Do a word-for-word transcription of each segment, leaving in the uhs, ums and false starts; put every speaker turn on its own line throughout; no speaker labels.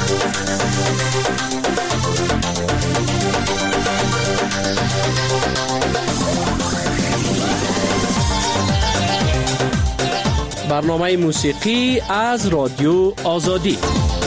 برنامه موسیقی از رادیو آزادی.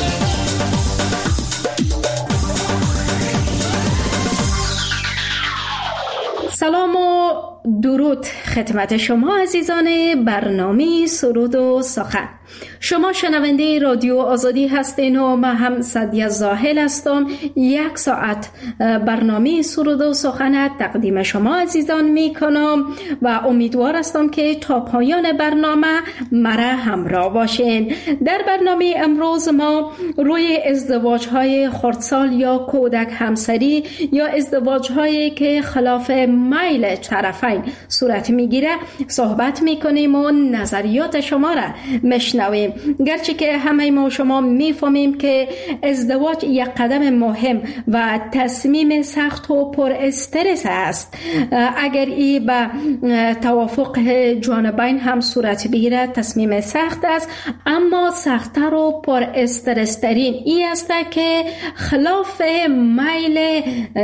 سلام و درود خدمت شما عزیزان برنامه سرود و سخن. شما شنونده رادیو آزادی هستین و من هم سعدیه زاهل هستم. یک ساعت برنامه سرود و سخن تقدیم شما عزیزان می کنم و امیدوار هستم که تا پایان برنامه مرا همراه باشین. در برنامه امروز ما روی ازدواج های خردسال یا کودک همسری یا ازدواج هایی که خلاف میل طرفین صورت می گیره صحبت می کنیم و نظریات شما را مشنویم. گرچه که همه ما شما میفهمیم که ازدواج یک قدم مهم و تصمیم سخت و پر استرس است. اگر ای به توافق جانبین هم صورت بگیرد تصمیم سخت است، اما سخت‌تر و پر استرس ترین ای است که خلاف میل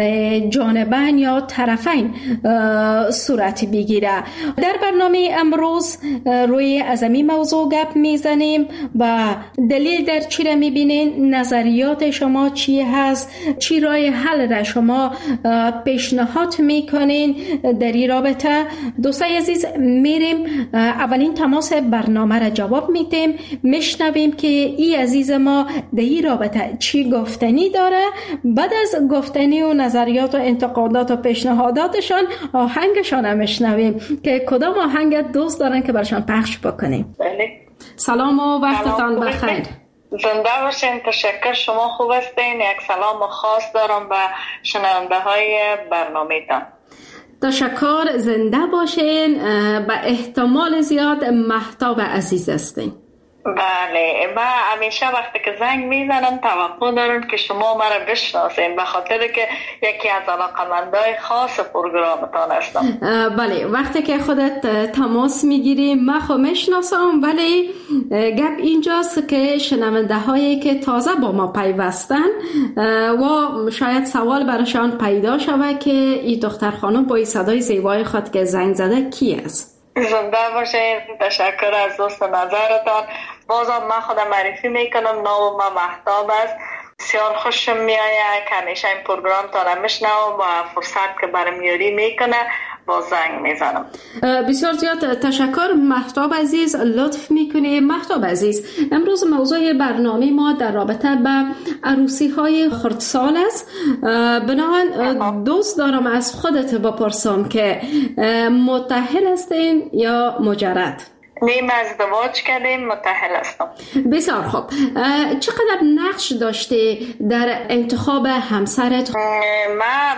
جانبین یا طرفین صورت بگیرد. در برنامه امروز روی ازمی موضوع گپ میزنیم و دلیل در چی را میبینین، نظریات شما چی هست، چی راه حل را شما پیشنهاد میکنین در این رابطه. دوستای عزیز، میریم اولین تماس برنامه را جواب میدیم، میشنویم که ای عزیز ما در این رابطه چی گفتنی داره. بعد از گفتنی و نظریات و انتقادات و پیشنهاداتشان آهنگشان هم میشنویم که کدام آهنگ دوست دارن که برشان پخش بکنیم.
بله.
سلام و وقتتان بخیر.
زنده باشین. تشکر، شما خوب هستین. یک سلام خاص دارم به شنونده های برنامه تان.
تشکر، زنده باشین. به احتمال زیاد مهتاب عزیز هستین.
بله، من همیشه وقتی که زنگ میزنم توقع دارم که شما مرا بشناسین، به خاطر که یکی از علاقمندای خاص پروگرامتان هستم.
بله، وقتی که خودت تماس میگیری من خود میشناسم، ولی گپ اینجاست که شنونده هایی که تازه با ما پیوستن و شاید سوال براشان پیدا شود که این دختر خانم با این صدای زیبای خود که زنگ زده کی است؟
زنده باشین. تشکر از دوست نظرتان. بازم من خودم معرفی میکنم، نام من مهتاب است. بسیار خوشم میآید که همیشه این پروگرام تا میشنوم و فرصت که برام یاری میکنه با زنگ میزنم.
بسیار زیاد تشکر مهتاب عزیز، لطف میکنی. مهتاب عزیز، امروز موضوع برنامه ما در رابطه به عروسی های خردسال است. بنابراین دوست دارم از خودت بپرسم که متأهل هستین یا مجرد؟
نیم ازدواج کردیم، متأهل هستم.
بسیار خوب. چقدر نقش داشتی در انتخاب همسرت؟
من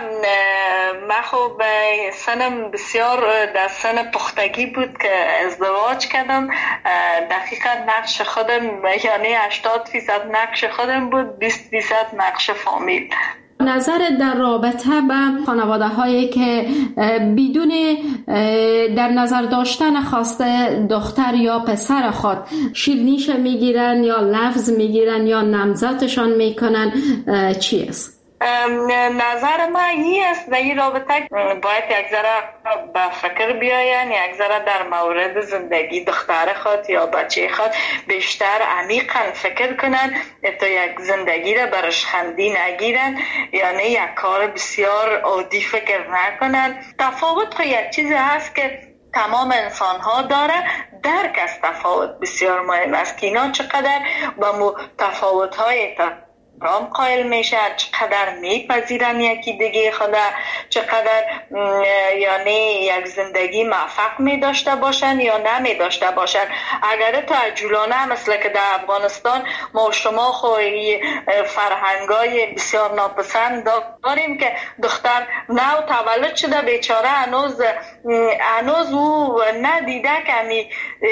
من خب سنم بسیار در سن پختگی بود که ازدواج کردم. دقیقا نقش خودم یعنی هشتاد درصد نقش خودم بود، بیست درصد نقش فامیل.
نظر در رابطه به خانواده هایی که بدون در نظر داشتن خواسته دختر یا پسر خود شیرینیش میگیرن یا لفظ میگیرن یا نامزدشان میکنن چی است؟
نظر من این است در این رابطه باید یک ذره به فکر بیاین، یک ذره در مورد زندگی دختر خود یا بچه خود بیشتر عمیقا فکر کنن تا یک زندگی را برش خندی نگیرن، یعنی یک کار بسیار عادی فکر نکنن. تفاوت خود یک چیزی هست که تمام انسان ها داره. درک از تفاوت بسیار مهم است که اینا چقدر با تفاوت های رام قائل میشن، چقدر میپذیرن یکی دیگه خدا، چقدر یعنی یک زندگی موفق می داشته باشن یا نمی داشته باشن. اگر تعجلانه مثل که در افغانستان ما شما خوی فرهنگای بسیار ناپسند داریم که دختر نو تولد شده بیچاره هنوز هنوز او ندیده که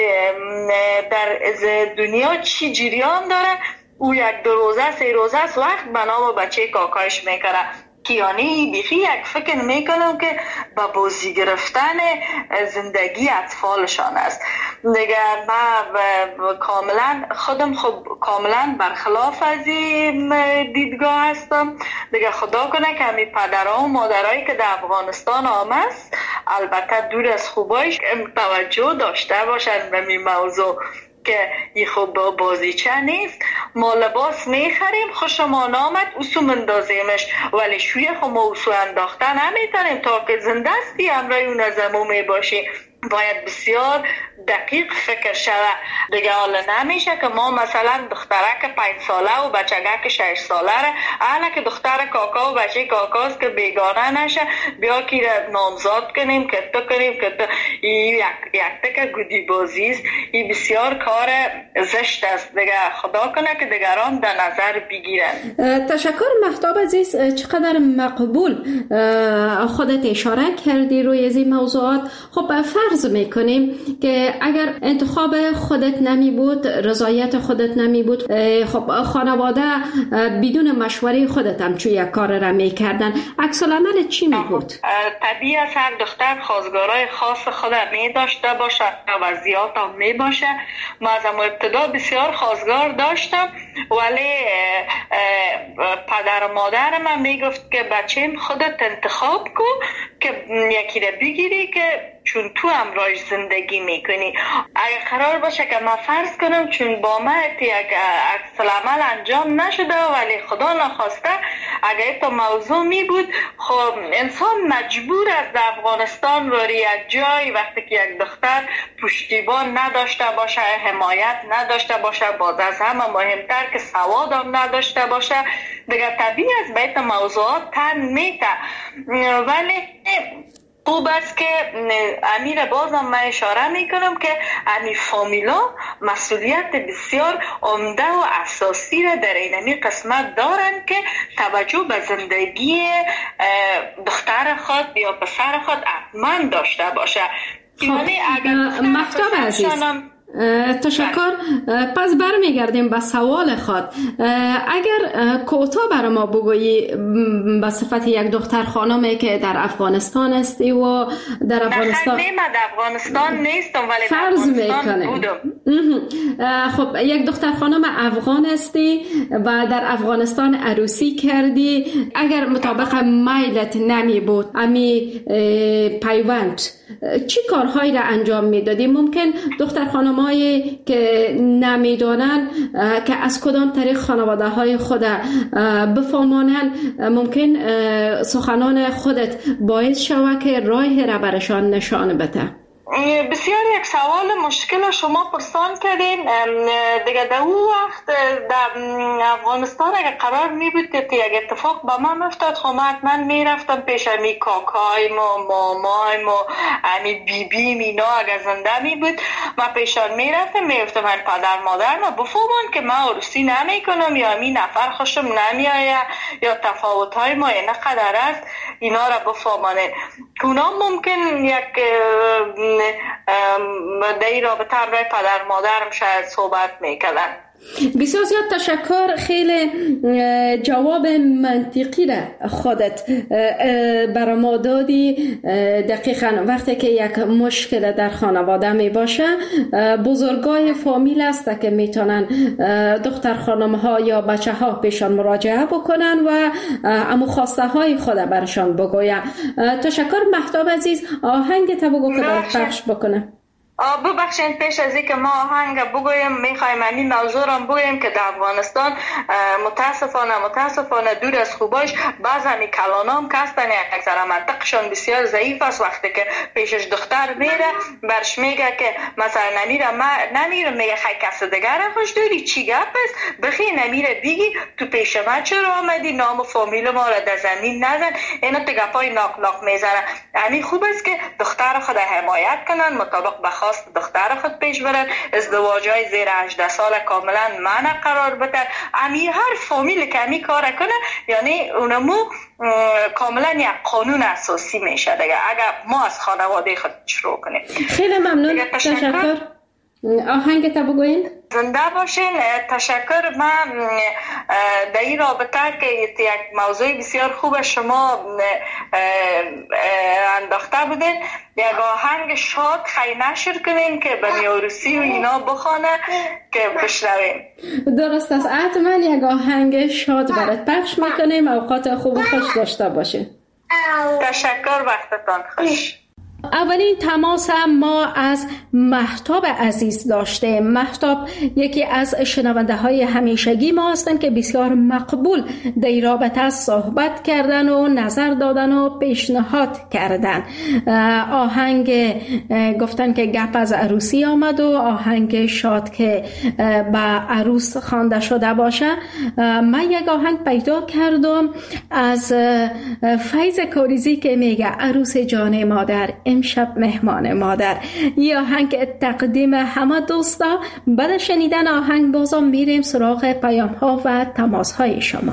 در دنیا چی جریان داره. او یک دو روزه سه روزه است وقت بنا با بچه کاکایش میکنه. کیانی بیخی یک فکر میکنم که با بازی گرفتن زندگی اطفالشان است. دیگه من کاملا خودم خب کاملا برخلاف از این دیدگاه هستم. دیگه خدا کنه که همی پدرها و مادرهایی که در افغانستان آمد، البته دور از خوبایش توجه داشته باشن به این موضوع که این خوب بازیچه نیست. ما لباس میخریم، خوشمان آمد اوسو مندازیمش، ولی شوی خو ما اوسو انداخته نمیتونیم تا که زنده استی امرای اون از امو میباشی. باید بسیار دقیق فکر شده. دیگه حالا نمیشه که ما مثلا دخترک پنج ساله و بچگک شش ساله را احنا که دختر کاکا و بچه کاکاست که بیگانه نشه بیا که نامزاد کنیم که تو کنیم که تو یک یک تک گودی بازی است. این بسیار کار زشت است. دیگه خدا کنه که دیگران در نظر بگیرن.
تشکر مهتاب عزیز، چقدر مقبول خودت اشاره کردی روی این موضوعات. خب فرض میکنیم که اگر انتخاب خودت نمی بود، رضایت خودت نمی بود، خب خانواده بدون مشوره خودت هم چون یک کار را میکردن، عکس العمل چی می بود؟
طبیعی است هر دختر خواستگارای خاص خود می داشته باشه، وضعیات هم می باشه. ما از ابتدا بسیار خواستگار داشتم، ولی پدر و مادر من می گفت که بچه‌م خودت انتخاب کن که یکی را بگیری که چون تو امراش زندگی میکنی. اگر قرار باشه که من فرض کنم چون با من یک عکس العمل انجام نشده ولی خدا نخواسته اگر تو موضوع می بود، خب انسان مجبور است در افغانستان روی یک جای وقتی که یک دختر پشتیبان نداشته باشه، حمایت نداشته باشه، باز از همه مهمتر که سواد هم نداشته باشه، دیگه طبیعی است بیت موضوعات تن میته. ولی خوب است که امیر بازم من اشاره میکنم که امی فامیلا مسئولیت بسیار عمده و اساسی را در این قسمت دارند که توجه به زندگی دختر خود یا پسر خود حتما داشته باشه.
یعنی اگر مهتاب عزیز تشکر. پس برمیگردیم به سوال خود. اگر کوتا برای ما بگویی به صفت یک دختر خانمی که در افغانستان استی و در افغانستان
نه در افغانستان نیستم ولی
فرض میکنه بودم. خب یک دختر خانم افغان استی و در افغانستان عروسی کردی، اگر مطابق میلت نمی بود امی پیوند چی کارهایی را انجام میدادی؟ ممکن دختر خانمایی که نمیدانن که از کدام طریق خانواده های خود بفهمانن، ممکن سخنان خودت باعث شود که راه را برشان نشان بده.
بسیار یک سوال مشکل شما پرسان کردین. دیگه در اون وقت در افغانستان اگر قرار می بود که یک اتفاق با من افتاد، خب من می رفتم پیش امی کاکایم و مامایم و امی بی بی مینا اگر زنده می بود من پیشان می رفتم می گفتم من پدر مادر ما بفهمون که من عروسی نمی کنم یا امی نفر خوشم نمی آید یا تفاوت های ما اینقدر است، اینا را بفهمانه. اونا ممکن یک در این رابطه همراه پدر مادرم شاید صحبت میکردن.
بسیار زیاد تشکر. خیلی جواب منطقی را خودت برای ما دادی. دقیقا وقتی که یک مشکل در خانواده می باشه بزرگای فامیل است که میتونن دختر خانم ها یا بچه ها پیشان مراجعه بکنن و امو خواسته های خود برشان بگوین. تشکر مهتاب عزیز. آهنگ تا بگو که برات پخش بکنه.
ببخشید پیش از اینکه ما آهنگ بگویم میخوایم این موضوع را بگویم که در افغانستان متاسفانه متاسفانه دور از خوباش بعض همی کلانام که هستن یک ذره منطقشان بسیار ضعیف است. وقتی که پیشش دختر میره برش میگه که مثلا نمیره ما نمیره میگه خیلی کس دیگر را خوش داری چی گپ است بخی نمیره بگی تو پیش ما چرا آمدی، نام و فامیل ما را در زمین نزن. اینا تو گپای ناک ناک میزنه. همین خوب است که دختر خود حمایت کنن، مطابق به خواست دختر خود پیش برن، ازدواجای زیر هجده سال کاملا منع قرار بدن. امی هر فامیل که امی کار کنه یعنی اونمو کاملا یک قانون اساسی میشه دیگه اگر ما از خانواده خود شروع کنیم.
خیلی ممنون. تشکر. آهنگ تا بگوین.
زنده باشین. تشکر. من در این رابطه که یک موضوع بسیار خوب شما انداخته بودین، یک آهنگ شاد خیلی نشر کنین که به نیوروسی و اینا بخونه که بشنویم.
درست است، حتما یک آهنگ شاد برات پخش میکنیم. اوقات خوب و خوش داشته باشین.
تشکر، وقتتان خوش.
اولین تماس هم ما از مهتاب عزیز داشته. مهتاب یکی از شنونده های همیشگی ما هستند که بسیار مقبول در این رابطه صحبت کردن و نظر دادن و پیشنهاد کردن. آهنگ گفتن که گپ از عروسی آمد و آهنگ شاد که به عروس خوانده شده باشه. من یک آهنگ پیدا کردم از فیض کوریزی که میگه عروس جان مادر امشب مهمان مادر. یه آهنگ تقدیم همه دوستا. بعد شنیدن آهنگ بازم میریم سراغ پیام ها و تماس های شما.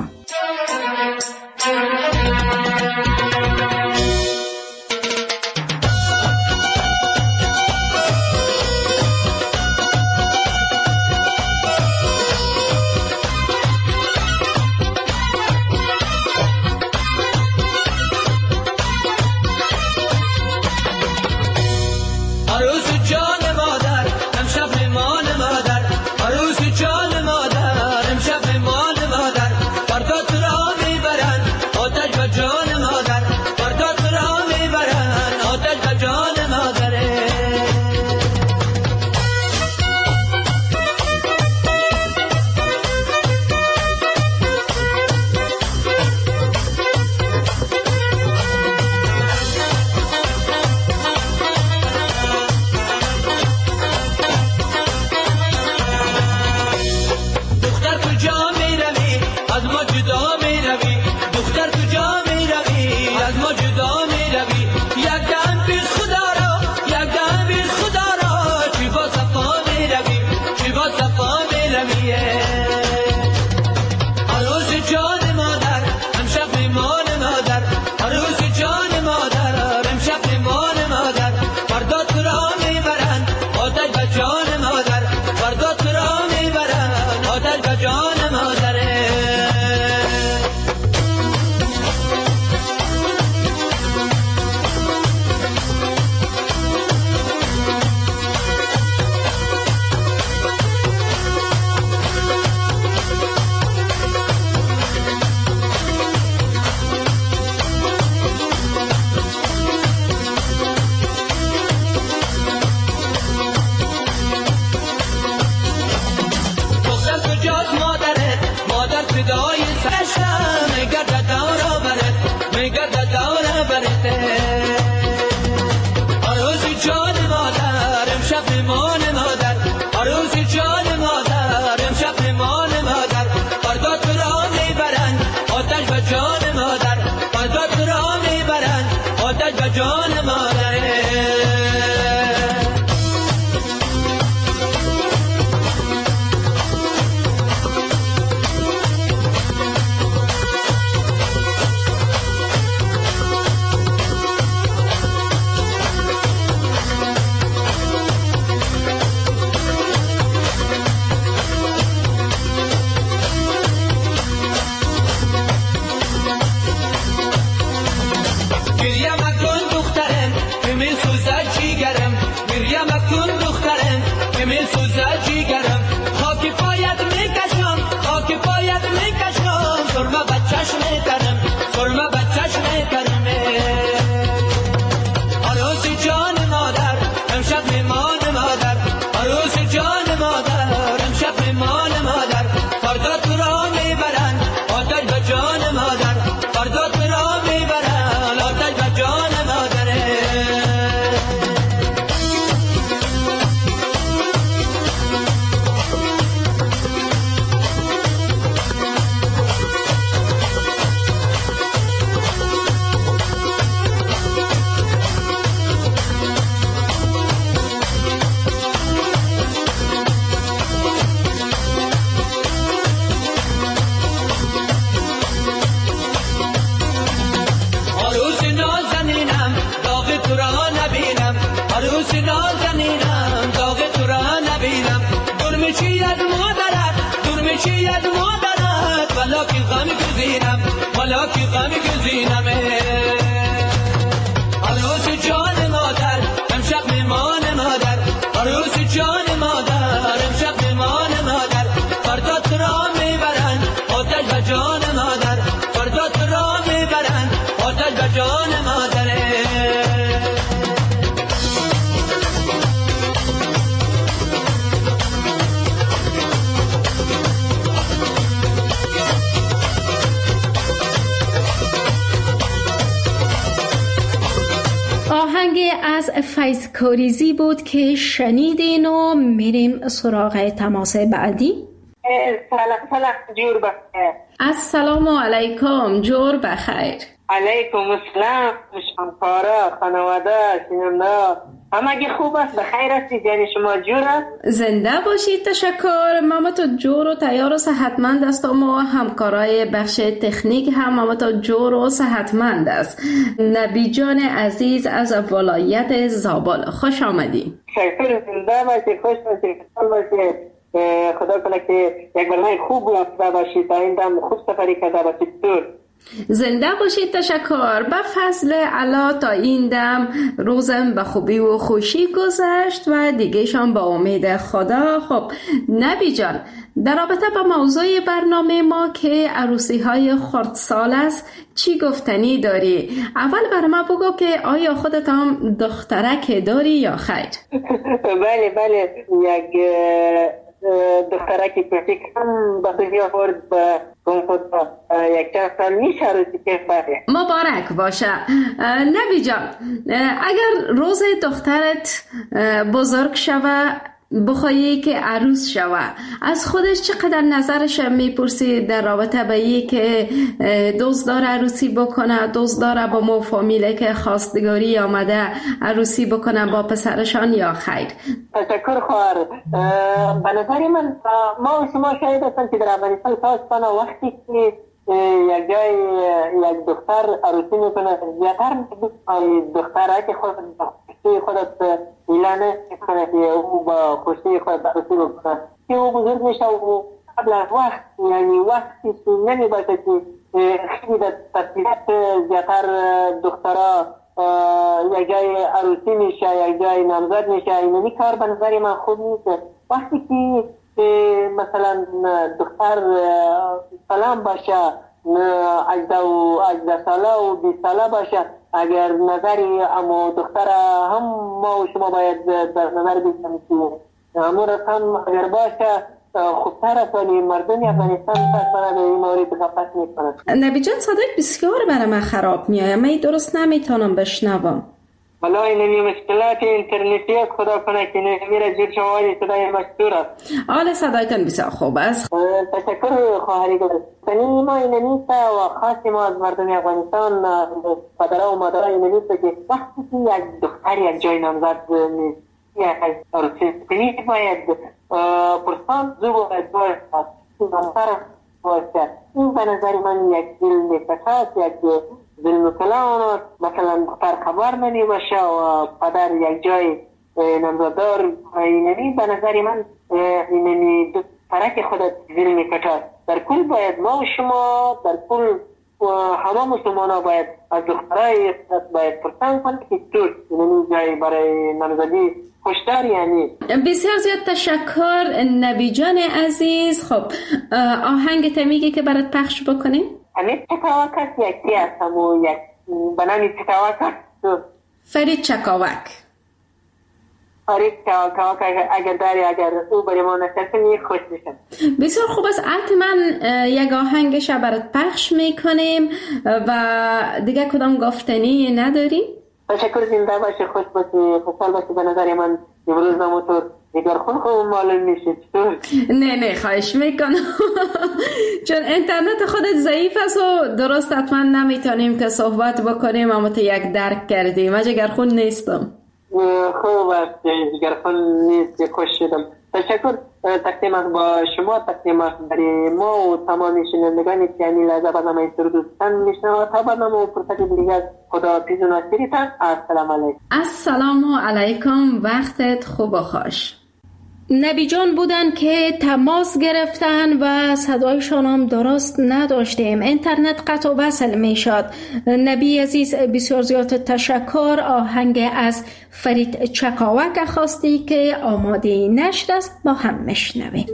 گریه مکن دختر حالا که غم گزینم حالا که غم گزینم عروس جان مادر امشب میمان مادر عروس جان مادر امشب میمان مادر فردا تو را میبرن آتش به جان مادر فردا تو را میبرن آتش به جان مادر
آهنگ از فیض کاریزی بود که شنیدین و میریم سراغ تماس بعدی.
سلام سلام جور بخیر.
السلام علیکم جور بخیر.
علیکم السلام شمکارا خانواده شنونده همگی خوب است بخیر هستی جان شما جور است
زنده باشید تشکر ماماتو جور و تیار و صحتمند است و ما همکارای بخش تکنیک هم ماماتو جور و صحتمند است. نبی جان عزیز از ولایت زابل خوش آمدی.
شکر زنده باشی خوش باشی خوش باشی خدا کنه که یک برنامه خوب رفته باشی تا این دم خوب سفری کرده باشی دور
زنده باشید تشکر. به فضل الله تا این دم روزم به خوبی و خوشی گذشت و دیگهشان با امید خدا. خب نبی جان در رابطه با موضوع برنامه ما که عروسی های خردسال است چی گفتنی داری؟ اول برای ما بگو که آیا خودت هم دخترک داری یا خیر؟
بله بله یک دخترکی کوچیکم به دنیا آورد به خدا یک چند سال میشه عروسی که بله
مبارک باشه. نبی جان اگر روز دخترت بزرگ شوه بخوایی که عروس شوه از خودش چقدر نظرش میپرسی در رابطه به این که دوست داره عروسی بکنه دوست داره با مو فامیله که خواستگاری آمده عروسی بکنه با پسرشان یا خیر؟
تشکر خواهر. به نظر من ما و شما شاید هستم که در افغانستان تاسفانه وقتی که یک جای یک دختر عروسی میکنه زیادتر دختره که خود خوشی خودت اعلانه میکنه که او با خوشی خود عروسی بکنه که او بزرگ میشه و قبل از وقت یعنی وقتی که نمی باشه که خیلی در ترتیبات زیادتر دخترها یک جای عروسی میشه یک جای نامزد میشه اینمی کار به نظر من خوب نیست. وقتی که مثلا دختر سلام باشه هجده ساله و بیست ساله باشه اگر نظری اما دختر هم ما و شما باید در نظر بگیریم که همون رسم اگر باشه خوبتر است ولی مردم افغانستان تاسفانه به این مورد غفلت میکنند.
نبی جان صدای بسیار برای من خراب میاد من درست نمیتونم بشنوم.
والله این مشکلات اینترنتی است خدا کنه که نمیره جور شما صدای مشهور است.
آله صدایتان بسیار خوب است.
تشکر خواهری گل. سنی ما این نیست و خاصی ما از مردم افغانستان پدرها و مادرها این نیست که وقتی که یک دختر یک جای نامزد نیست یک عروسی کنی باید پرسان زو باید باید نامزد باید این به نظر من یک ظلم فساد یک ظلم کلان مثلا دختر خبر نمی باشه و پدر یک جای نامزدار اینمی به نظر من اینمی فرق خودت ظلم فساد در کل باید ما و شما در کل همه مسلمان ها باید از دخترای باید پرسان کنید که طور اینمی جای برای نامزدی خوشتر یعنی.
بسیار زیاد تشکر نبی جان عزیز. خب آهنگ تمیگی که برات پخش بکنیم
همه چکاوک هست یکی هست همون یک بنامی چکاوک هست
فرید چکاوک
فرید چکاوک اگر داری اگر او بری ما نشستنی خوش میشن.
بسیار خوب است حتما یک آهنگش برات پخش میکنیم و دیگه کدام گفتنی نداری؟
تشکر زنده باشی خوش باشی خوشحال باشی. به نظر من امروز نموتور دیگر خون خوب معلوم میشه چطور؟
نه نه خواهش میکنم چون اینترنت خودت ضعیف است و درست حتما نمیتونیم که صحبت بکنیم اما تو یک درک کردیم. من جگر خون نیستم.
خوب است جگر خون نیست خوش شدم. تشکر تقدیمات با شما تقدیمات برای ما و تمام شنوندگانی که این لحظه برنامه سرودستان میشنوند تا برنامه و فرصت دیگر خدا پیز و ناصریتان. السلام علیکم.
السلام علیکم وقتت خوب و خوش. نبی جان بودن که تماس گرفتن و صدایشان هم درست نداشتیم، اینترنت قطع و وصل می شد. نبی عزیز بسیار زیاد تشکر. آهنگ از فرید چکاوک خواستی که آماده نشر است، با هم مشنویم.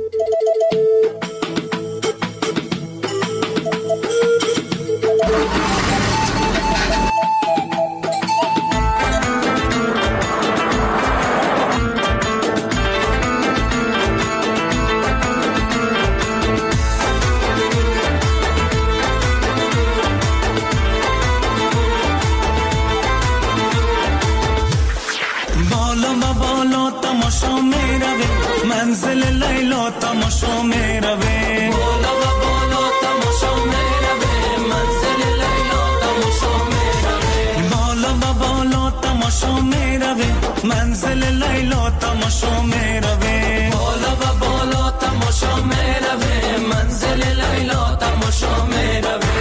منزل لیلا تماشا می روه، بالا و بالا تماشا می روه. منزل لیلا تماشا می روه، بالا و بالا تماشا می روه. منزل لیلا تماشا می روه، بالا و بالا تماشا می روه. منزل لیلا تماشا می روه.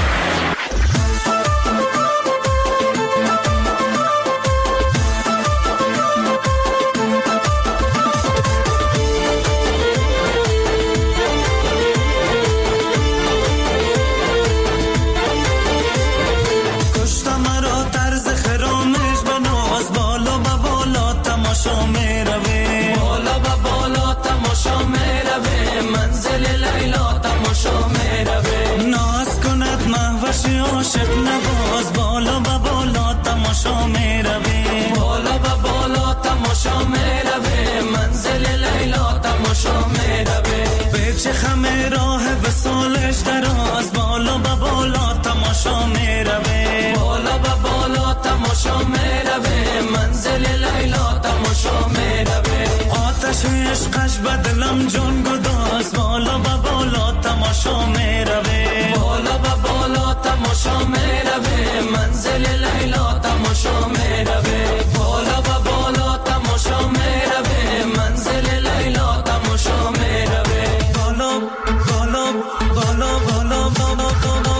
عاشق نواز بالا و بالا تماشا می روی، بالا و بالا تماشا می روی. منزل لیلا تماشا می روی. به چه خمه راه وصالش دراز، بالا و بالا تماشا می روی، بالا و بالا تماشا می روی. منزل لیلا تماشا می روی. آتش عشقش به دلم جان گداز، بالا و بالا تماشا می روی، بالا و بالا تماشا می روی. منزل لیلا تماشا می روی، بالا و بالا تماشا می روی. منزل لیلا تماشا می روی. بالا بالا بالا بالا بالا بالا.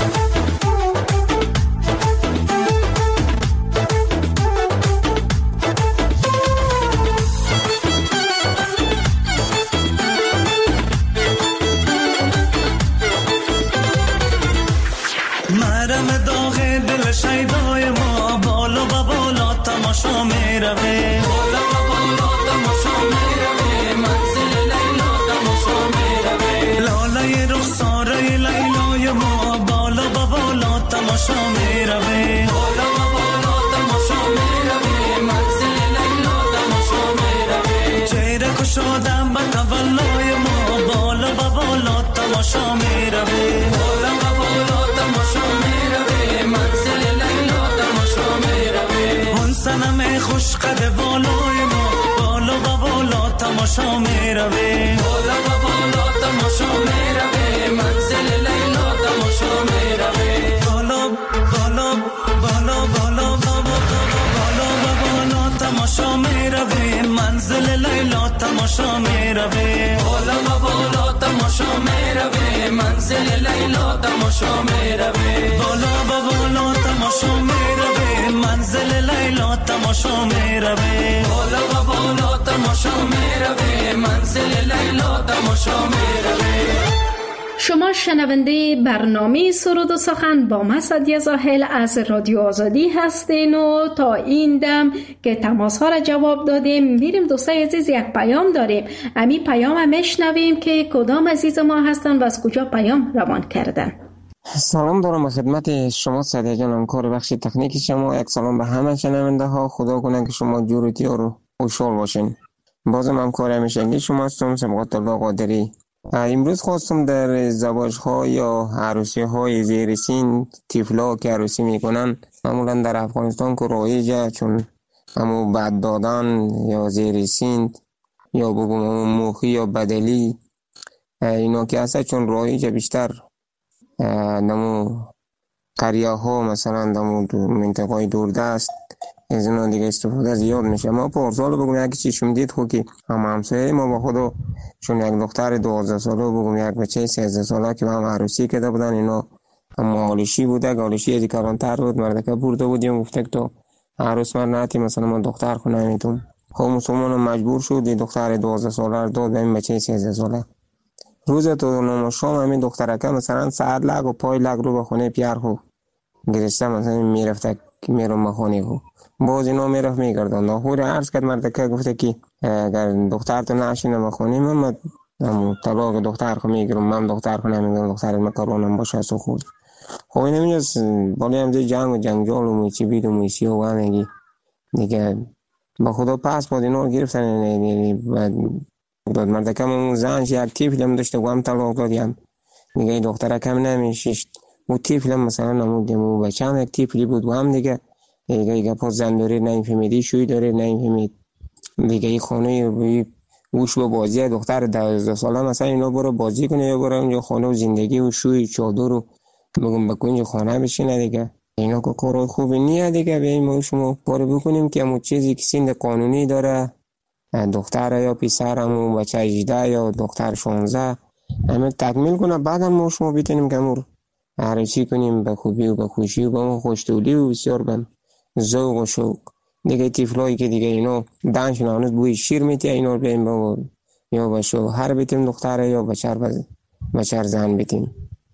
شیدای ما بالا و بالا تماشا می روی، بالا و بالا تماشا می روی. منزل لیلا تماشا می روی. لاله رخساره لیلای ما بالا و بالا تماشا می روی، بالا و بالا تماشا می روی. منزل لیلا تماشا می روی. چهره کشادم به تولای ما بالا و بالا تماشا می روی، بالا و بالا تماشا می روی. منزل لیلا تماشا می روی. اون سنم خوش قد بالای ما بالا و بالا تماشا می روی، بالا و بالا تماشا می روی. منزل لیلا تماشا می روی. بالا بالا بالا بالا بالا و بالا تماشا می روی. منزل لیلا تماشا می روی، بالا و بالا تماشا می روی. منزل لیلا تماشا می روی، بالا و بالا تماشا می روی. منزل لیلا تماشا می روی، بالا و بالا تماشا می روی. منزل لیلا تماشا می روی.
شما شنونده برنامه سرود و سخن با من سعدیه زاهل از رادیو آزادی هستین و تا این دم که تماس ها را جواب دادیم میریم دوستای عزیز یک پیام داریم. امی پیام هم میشنویم که کدام عزیز ما هستن و از کجا پیام روان کردن.
سلام دارم به خدمت شما سعدیه جانم، کار بخش تکنیک شما. یک سلام به همه شنونده ها. خدا کنه که شما جور و تیار و خوشحال باشین. بازم هم کار همیشگی شما هستم، سبقت الله قادری. امروز خواستم در ازدواج ها یا عروسی های زیر سن طفلا که عروسی میکنن معمولا در افغانستان که رایجه، چون همو بد دادن یا زیر سن یا بگم موخی یا بدلی اینا که هسته، چون رایجه بیشتر نمو قریه ها مثلا نمو منطقه دوردست از اینا دیگه استفاده زیاد میشه. ما پارسال بگم یک چیشم دید خود که هم همسایه ما با خودو، چون یک دختر دوازده ساله بگم یک بچه سیزده ساله که با هم عروسی کرده بودن، اینا هم آلشی بوده، آلشی از کلانتر بود، مردکه برده بودیم گفته که تو عروس من نهتی مثلا من دختر خونه میتون خب مسلمان مجبور شد دختر دوازده ساله رو داد به این بچه سیزده ساله. روز تو نام شام همین دخترکه مثلا ساعت لگ و پای لگ رو به خونه پیار خو گرسته مثلا میرفته میرم به خونه خو باز اینا میرفت میگردن. ناخور عرض کرد مرد که گفته که اگر دختر تو نشینه به خونه من من طلاق دختر خو میگیرم، من دختر خو نمیگیرم، دختر مکرونم باشه سو خود. خب این همیجاز بالی همزه جنگ و جنگجال و مویچی بید و مویچی و همگی دیگه با خدا پس با اینا رو گرفتن داد. مرد کم اون زنش یک تیفل هم داشته و هم طلاق دادیم دیگه این دختره کم نمیشیشت و تیفل هم مثلا نمودیم و بچه هم یک تیفلی بود و هم دیگه دیگه ایگه پاس زن داره نمیفهمیدی شوی داره نمیفهمید دیگه این خانه وش با بازی دختر دوازده ساله مثلا اینا برو بازی کنه یا برو اونجا خانه و زندگی و شوی چادر رو بگم بکن اینجا خانه بشینه دیگه اینا که کارهای خوبی نیه دیگه. بیاییم ما شما کارو بکنیم که همون چیزی که سند قانونی داره دختر یا پسر همون بچه هجده یا دختر شانزده همه تکمیل کنه بعد هم ما شما بیتونیم که همون هر چی کنیم به خوبی و به خوشی و به ما خوشتولی و بسیار به ذوق و شوق دیگه. تیفلایی که دیگه اینا دانشون هنوز بوی شیر میتیه اینا رو بیم با یا به شوهر بیتیم دختر یا بچر بچر زن بیتیم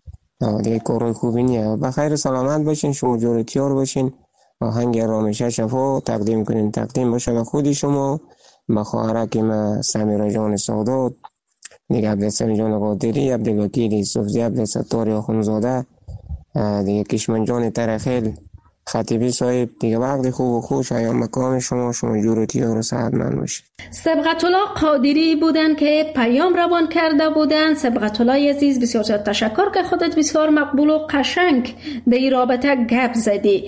دیگه کارهای خوبی نیه. بخیر سلامت باشین، شما جورتیار باشین. آهنگ رامشه شفا تقدیم کنین تقدیم باشه به خودی شما به خواهرک ما سمیرا جان سادات دیگه عبدالسلام جان قادری، عبدالوکیل یوسفزی، عبدالستار آخونزاده دیگه کشمن جان ترخیل خطیبی صاحب دیگه وقت خوب و خوش ایام مکان شما شما جورتیار و صحتمند باشین.
سبقت الله قادری بودن که پیام روان کرده بودن. سبقت الله عزیز بسیار زیاد تشکر که خودت بسیار مقبول و قشنگ در این رابطه گپ زدی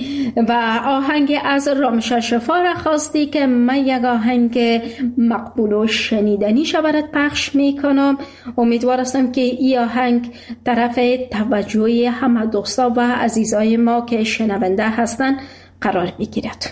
و آهنگ از رامشه شفا را خواستی که من یک آهنگ مقبول و شنیدنی شود پخش میکنم. امیدوار هستم که این آهنگ طرف توجه همه دوستا و عزیزای ما که شنونده هستن قرار بگیرد.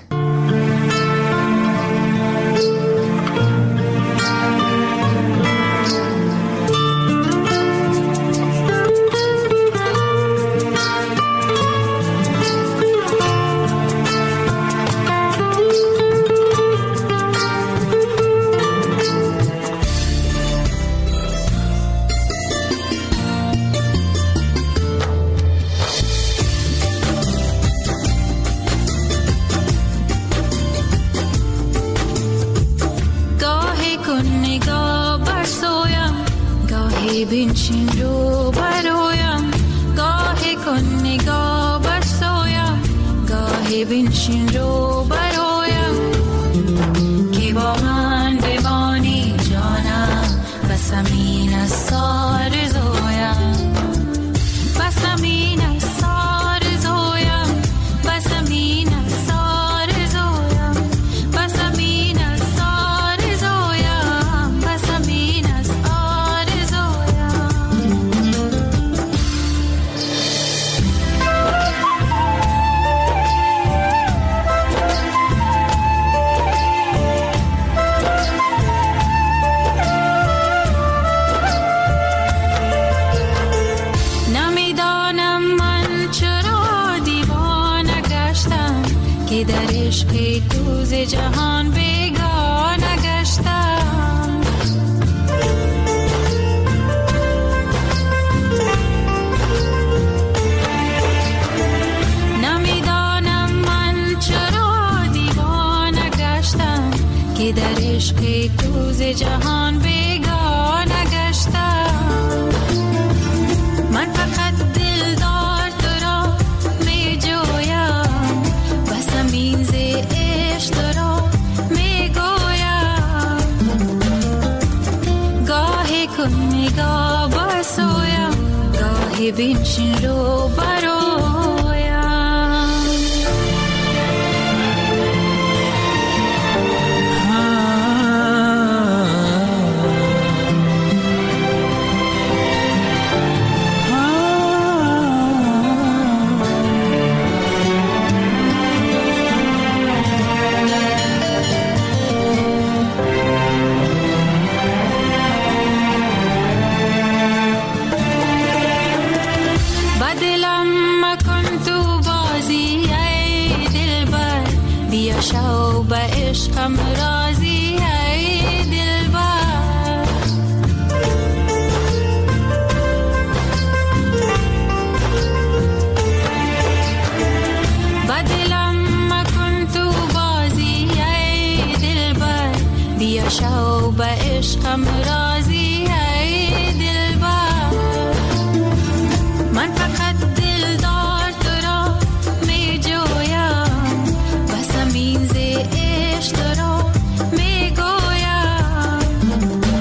بنشین رو برایم گاهی کن نگاه بر سویم گاهی بنشین رو برایم که با من بمانی جانم بس امین از سار زویم بس امین از سار زویم بس امین از سار زویم بس امین از سار زویم بس امین از آر که در عشق دوز جهان بیگانه گشتم نمیدانم من چرا دیوانه گشتم که در عشق دوز جهان بیگانه گشتم من فقط دلدار تو را می جویم بس امین ز عشق تو را می گویم گاهی کن نگاه بر سویم گاهی بنشین رو برایم شو به عشقم رازی عشقم راضی ای دلبر. من فقط دلدار تو را می جویم، بسم این ز عشق تو را می گویم.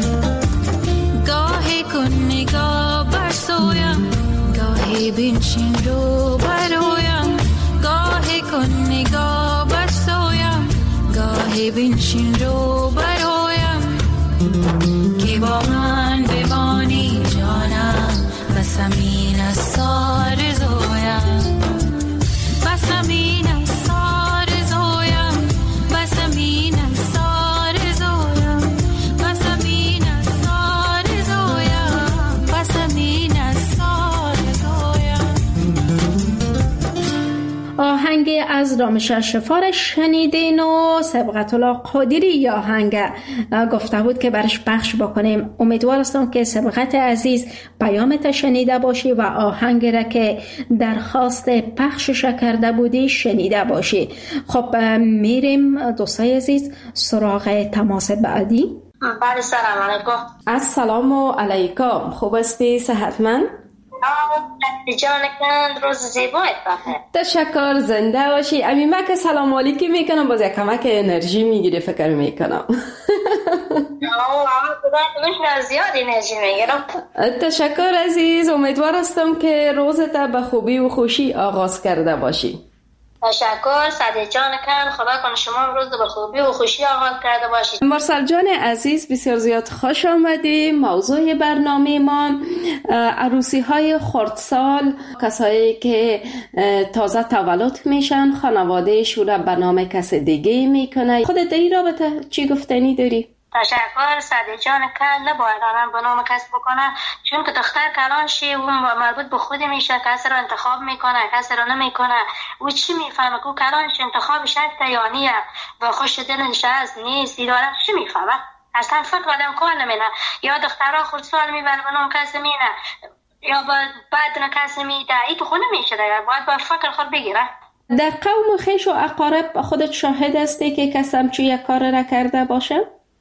گاهی کن نگاه بر سویم، گاهی بنشین رو برویم. گاهی کن نگاه بر سویم، گاهی بنشین رو برویم. که با من بمانی جانم، بسم این از سار زویم. بسم این از سار زویم، بسم این از سار زویم. بسم این از سار زویم، بسم این از سار زویم.
آهنگ از رامشر شفار شنیدین و سبقت الله قادری یا آهنگ گفته بود که برش پخش بکنیم. امیدوار هستم که سبقت عزیز پیامت شنیده باشی و آهنگ را که درخواست پخشش کرده بودی شنیده باشی. خب میریم دوستای عزیز سراغ تماس بعدی.
بله سلام علیکم.
السلام علیکم. خوب هستی؟ صحتمند؟
جان کند روز زیبایت بخیر.
تشکر، زنده باشی. امی من که سلام علیکی میکنم باز یک کمک انرژی میگیری فکر میکنم.
زیاد انرژی میگیرم.
تشکر عزیز، امیدوار هستم که روزت به خوبی و خوشی آغاز کرده باشی.
تشکر صدیق جان کن، خدا کنه شما روز به خوبی و خوشی آغاز کرده باشید.
مرسل جان عزیز بسیار زیاد خوش آمدی. موضوع برنامه ما عروسی های خردسال، کسایی که تازه تولد میشن خانواده شورا به نام کس دیگه میکنه. خودت در این رابطه چی گفتنی داری؟
تشکر صدیق جان کن. نباید آدم به نام کس بکنه، چون که دختر کلان شی و مربوط به خود میشه. کسی رو انتخاب میکنه، کسی رو نمیکنه. او چی میفهمه که کلانش انتخابش هست یا نیه و خوش دلش هست نیست؟ ایداره چی میفهمه؟ اصلا فکر آدم کار نمینه. یا دخترها خردسال میبره به نام کسی مینه یا بعد نه کسی میده. ای تو خود نمیشه دیگه، باید با فکر خود بگیره.
در قوم خویش و اقارب خودت شاهد هستی که کسی همچو یک کار را کرده باشه؟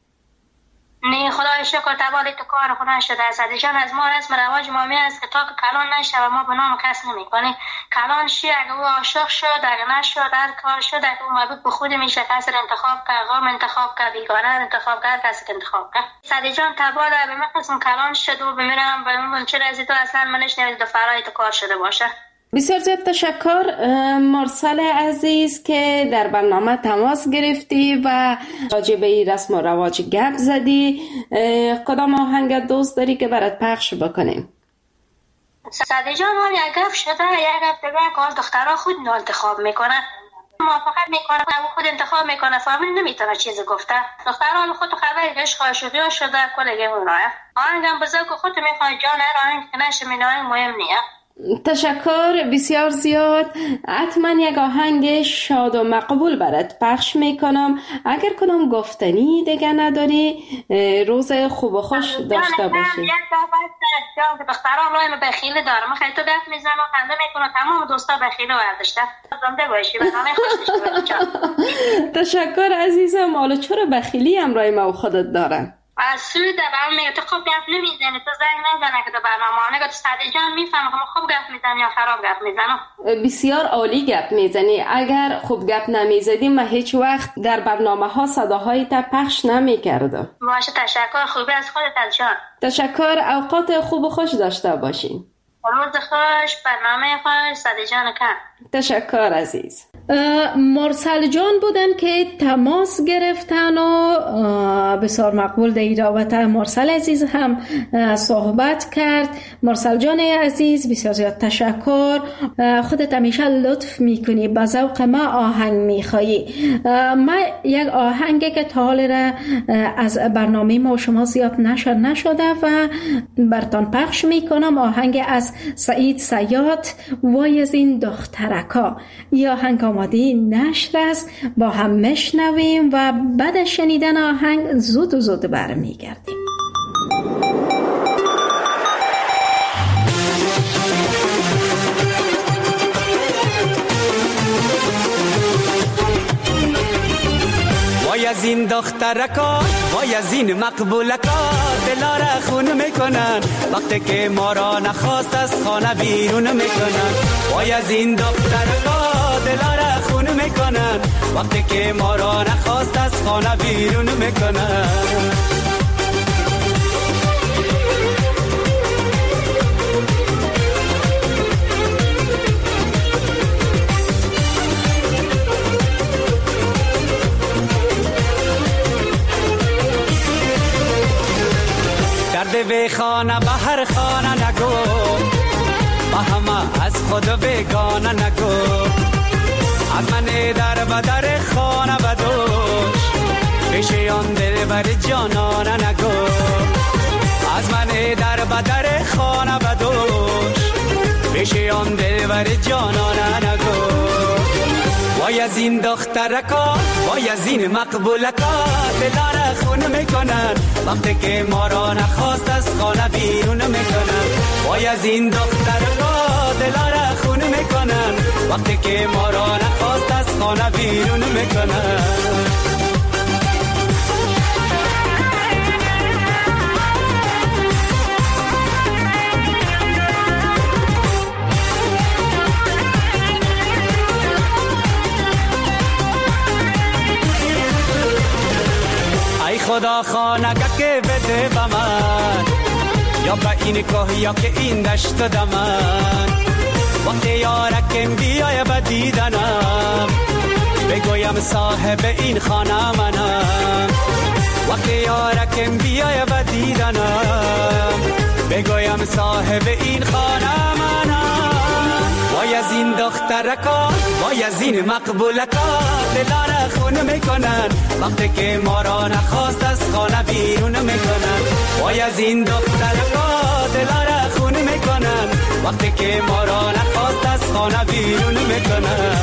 نه خدای شکر تبالی تو کار خدا شده. صدیق جان از ما رسم رواج مامی است که تا که کلان نشه و ما به نام کس نمی کنیم. کلان شی اگه او عاشق شد، اگه نشد، هر کار شد اگه او مربوط به خود میشه. کسی رو انتخاب کرد، غام انتخاب کرد، بیگانه رو انتخاب کرد، کسی که انتخاب کرد. صدیق جان تبالی به من قسم کلان شد و بمیرم به من چه رازی تو اصلا منش نمید دو فرای تو کار شده باشه.
بسیار زیاد تشکر مرسل عزیز که در برنامه تماس گرفتی و راجع به این رسم و رواج گپ زدی. کدام آهنگ دوست داری که برات پخش بکنیم؟
صدیق جان هم یک گپ شده، یک گپ دیگه کار دخترها خود انتخاب میکنه، موافقت میکنه و خود انتخاب میکنه. فهمی نمیتونه چیزی گفته. دخترها خود خبری عشق عاشقی شده کلگی اونایه. آهنگم بزرگ خود میخواد جان هر آهنگ که نشه مینای مهم نیه.
تشکر بسیار زیاد. حتما یک آهنگ شاد و مقبول برات پخش میکنم. اگر کدام گفتنی دیگه نداری روز خوب و خوش داشته باشی.
یک دفعه که دخترام رایم بخیل دارم، من خیلی تو گفت میزنم و خنده میکنم، تمام دوستا بخیل ورداشته. زنده باشی و همه خوش باشی.
تشکر عزیزم. حالا چرا بخیلی هم رای ما و خودت دارن؟
از سود برام میگه تو خوب گفت نمیزنی، تو زنگ نزنه که تو برنامه نگه تو صدیق جان میفهمه که خوب گفت میزنی یا خراب گفت میزنم.
بسیار عالی گپ میزنی. اگر خوب گپ نمیزدی من هیچ وقت در برنامه ها صداهای تا پخش نمیکردم.
باشه تشکر، خوبی از خودت از جان.
تشکر. اوقات خوب و خوش داشته باشین.
روز خوش، برنامه خوش. صدیق جان کن. تشکر
عزیز. مرسل جان بودن که تماس گرفتن و بسیار مقبول در این رابطه مرسل عزیز هم صحبت کرد. مرسل جان عزیز بسیار زیاد تشکر. خودت همیشه لطف میکنی، با ذوق ما آهنگ میخوایی. ما یک آهنگی که تا حال را از برنامه ما و شما زیاد نشد نشده و برتان پخش میکنم. آهنگ از سعید صیاد وای از این دخترکا. یا آهنگ آماده نشر است، با هم مشنویم و بعد از شنیدن آهنگ زود و زود برمیگردیم.
وای از
از این دخترکا وای از این مقبولکا دلاره خون میکنن وقتی که ما را نخواست از خانه بیرون میکنن وای از این دخترکا دلاره خون میکنن وقتی که ما را نخواست از خانه بیرون میکنن درد به خانه به هر خانه نگو با همه از خود بگانه نگو از من در بدر خانه بدوش پیش آن دل بر جانانه نگو از من در بدر خانه بدوش پیش آن دل بر جانانه نگو وای از این دخترکا وای از این مقبولکا دلاره خون میکنن وقتی که ما را نخواست از خانه بیرون میکنن وای از این دخترکا دلاره خون میکنن وقتی که ما را نخواست از خانه بیرون میکنن خدا خانگه که بده به من یا به این کوه یا که این دشت دمن وقتی یارکم بیای به دیدنم بگویم صاحب این خانه منم وقتی یارکم بیای به دیدنم بگویم صاحب این خانه منم وای از این دخترکا وای از این مقبولکا دلاره خون میکنن وقتی که ما را نخواست از خانه بیرون میکنن وای از این دخترکا دلاره خون میکنن وقتی که ما را نخواست از خانه بیرون میکنن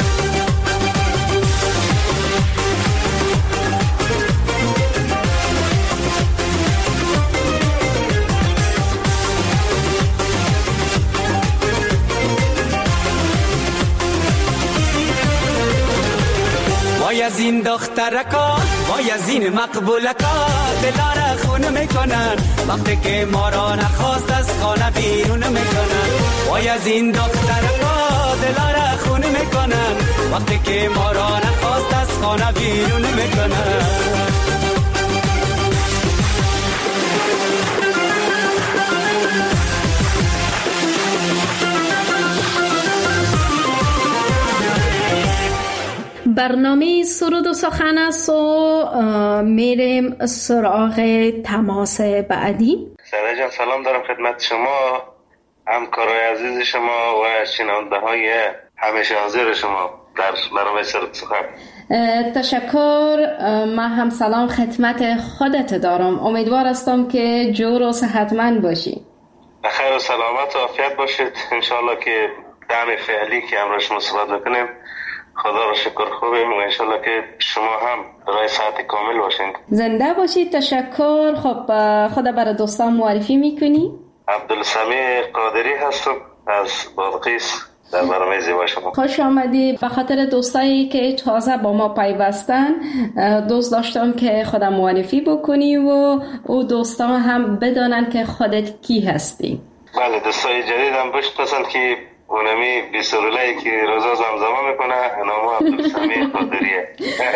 وای از این دخترکا وای از این مقبولکا دلاره خون میکنن وقتی که ما را نخواست از خانه بیرون میکنن وای از این دخترکا دلاره خون میکنن وقتی که ما را نخواست از خانه بیرون میکنن
برنامه سرود و سخن است و میریم سراغ تماس بعدی.
سعاده جان سلام دارم خدمت شما، همکارای عزیز شما و شنونده های همیشه حاضر شما در برنامه سرود و سخن.
تشکر. من هم سلام خدمت خودت دارم، امیدوار هستم که جور و صحتمند باشی.
خیر و سلامت و عافیت باشید انشالله که دم فعلی که امروز شما صحبت بکنیم خدا را شکر خوبیم و انشالله که شما هم برای ساعت کامل باشید.
زنده باشید. تشکر. خب خدا برای دوستان معرفی میکنی؟
عبدالسمیع قادری هستم از بادغیس در برنامه زیبا شما.
خوش آمدی. به خاطر دوستایی که تازه با ما پیوستن دوست داشتم که خدا معرفی بکنی و او دوستان هم بدانن که خودت کی هستی.
بله دوستای جدید هم بشناسن که اونمی بیسرولایی که روزا زمزمه میکنه نامو عبدالسمیع قادریه.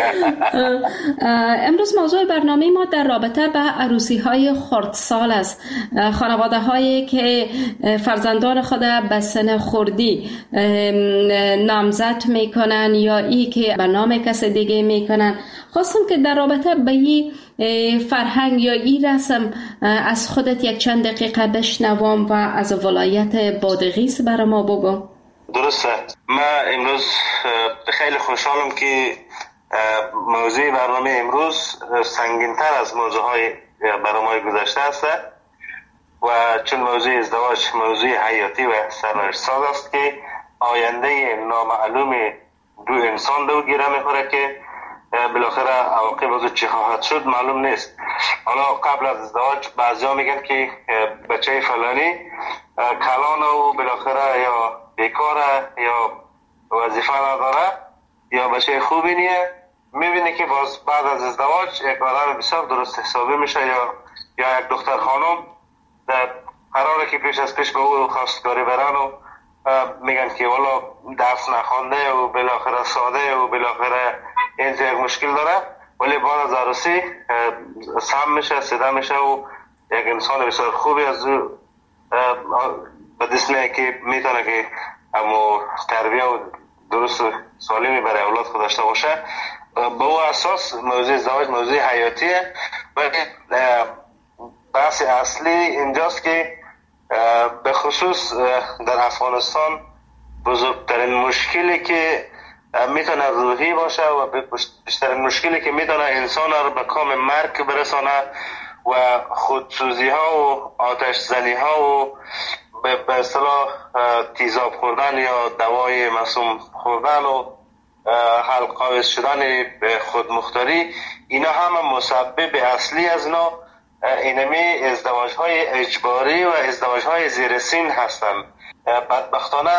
امروز موضوع برنامه ما در رابطه به عروسی های خردسال است. خانواده هایی که فرزندان خود به سن خردی نامزد میکنن یا ای که به نام کس دیگه میکنن. خواستم که در رابطه به این فرهنگ یا این رسم از خودت یک چند دقیقه بشنوم و از ولایت بادغیس برای ما بگو.
درسته. من امروز خیلی خوشحالم که موضوع برنامه امروز سنگین‌تر از موضوعهای برنامه گذشته است و چون موضوع ازدواج موضوع حیاتی و سرنوشت‌ساز است که آینده نامعلوم دو انسان دو گیره میخوره که بالاخره عواقب از چه خواهد شد معلوم نیست. حالا قبل از ازدواج بعضیا میگن که بچه فلانی کلان و بالاخره یا بیکاره یا وظیفه نداره یا بچه خوبی نیه میبینی که باز بعد از ازدواج یک آدم بسیار درست حسابی میشه یا یا یک دختر خانم در قراره که پیش از پیش به او خواستگاری برن و میگن که والا درس نخوانده و بالاخره ساده و بالاخره اینجا یک مشکل داره، ولی بعد از عروسی سم میشه، سیده میشه و یک انسان بسیار خوبی از او به دست میاد که میتونه که اما تربیه و درست و سالمی برای اولاد خود داشته باشه. به او اساس موضوع ازدواج موضوع حیاتیه، ولی بحث اصلی اینجاست که به خصوص در افغانستان بزرگترین مشکلی که میتونه روحی باشه و بیشترین مشکلی که میتونه انسان رو به کام مرگ برسانه و خودسوزی ها و آتش زنی ها و به اصطلاح تیزاب خوردن یا دوای مسموم خوردن و حلقاویز شدن به خودمختاری، اینا هم مسبب اصلی از اینا اینمی ازدواج های اجباری و ازدواج های زیر سن هستند. بدبختانه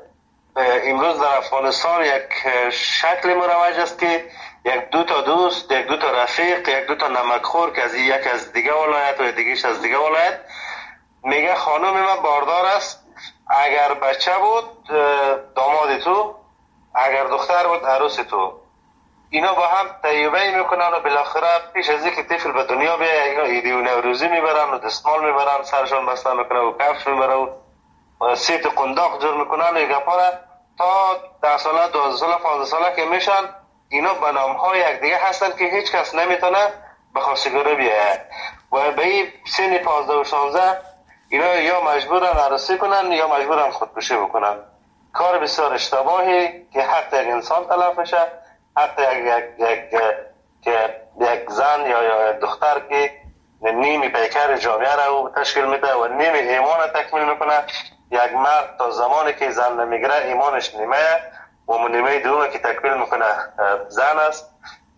امروز در افغانستان یک شکل مروج است که یک دو تا دوست، یک دو تا رفیق، یک دو تا نمکخور که از یک از دیگه ولایت و دیگهش از دیگه ولایت میگه خانم من باردار است، اگر بچه بود داماد تو، اگر دختر بود عروس تو. اینا با هم تیوبه میکنن و بالاخره پیش از اینکه طفل به دنیا بیایه اینا عیدی و نوروزی میبرن و دستمال میبرن، سرشون بسته میکنن و کفش میبرن و سیت قنداق جور میکنن و یکپاره تا ده ساله، دوازده ساله، پانزده ساله که میشن اینا به نامهای یک دیگه هستن که هیچ کس نمیتونه به خواستگاری بیایه و به این سن پانزده و شانزده اینا یا مجبورن عروسی کنن یا مجبورن خودکشی بکنن. کار بسیار اشتباهی که حق یک انسان تلف میشه، حتی یک یک یک که یک زن یا یا دختر که نیمی پیکر جامعه را تشکیل میده و نیمی ایمان تکمیل میکنه. یک مرد تا زمانی که زن نمیگیره ایمانش نیمه و نیمه دومه که تکمیل میکنه زن است و